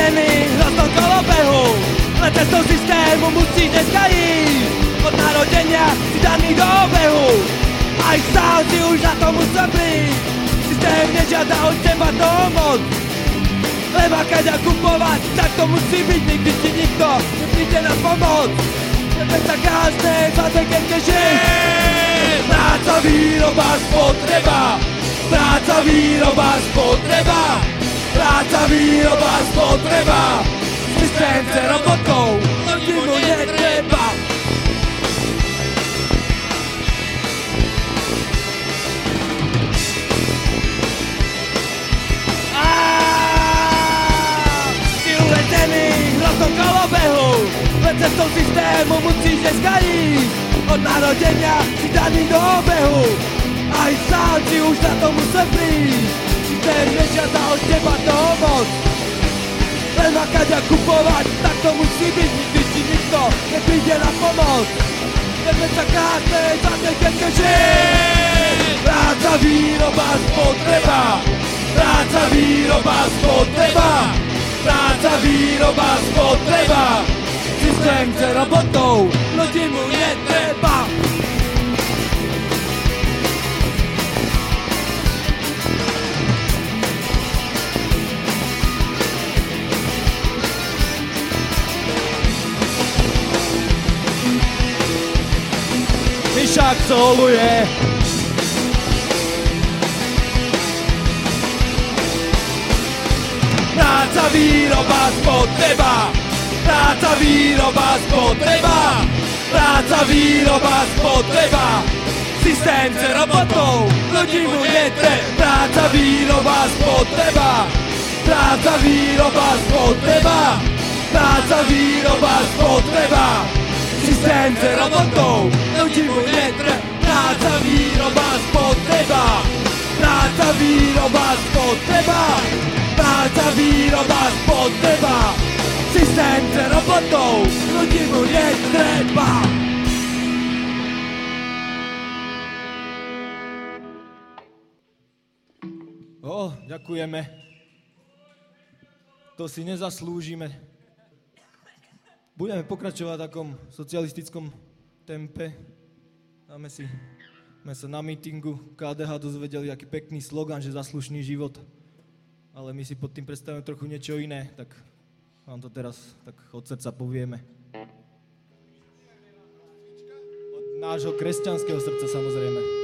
ženy rostou kolobehu, len cestou systému musíš dneska ísť. Od narodenia si daný do obehu, aj sám si už na to musel prísť. Systém nežiada od teba pomoc, lebo keď kupovať, tak to musí byť. Nikdy ti nikto nepríde na pomoc, lebo sa každé za tekenke žiť. Práca, výroba, spotreba, práca, výroba, spotreba, práca, výroba, spotreba. Systém chce robotov, ľudí mu netreba. Si uletený rostou kolobehu, len cestou systému musíš dneska ísť. Od narodenia si daný do obehu, aj sám si už na to musel prísť. Systém nežiada od teba pomoc, len makať a kupovať, tak to musí byť. Nikdy ti nikto nepríde na pomoc, lebo sa každé za tekenke žiť. Práca, výroba, spotreba, práca, výroba, spotreba, práca, výroba, spotreba. Systém chce robotov, ľudí mu netreba. Mišák soluje. Práca, výroba, spotreba, práca, výroba, spotreba, práca, výroba, spotreba. Systém chce robotov, ľudí mu netreba. Práca, výroba, spotreba, práca, výroba, spotreba, práca, výroba, spotreba. Systém chce robotov, ľudí mu netreba. Práca, výroba, spotreba, práca, výroba, spotreba, práca, výroba, spotreba. Systém chce robotov, ľudí mu netreba. Ďakujeme. To si nezaslúžime. Budeme pokračovať v takom socialistickom tempe. Sme sa na mítingu KDH dozvedeli, aký pekný slogan, že zaslušný život. Ale my si pod tým predstavujeme trochu niečo iné, tak vám to teraz tak od srdca povieme. Od nášho kresťanského srdca, samozrejme.